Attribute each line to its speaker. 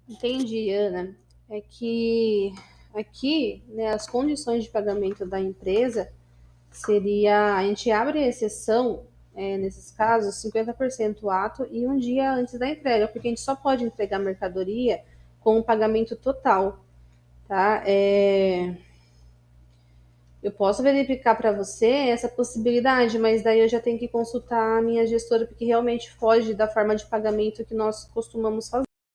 Speaker 1: Entendi, Ana. É que aqui, né, as condições de pagamento da empresa seria, a gente abre a exceção, nesses casos, 50% ato e um dia antes da entrega, porque a gente só pode entregar mercadoria com o pagamento total, tá? Eu posso verificar para você essa possibilidade, mas daí eu já tenho que consultar a minha gestora, porque realmente foge da forma de pagamento que nós costumamos fazer.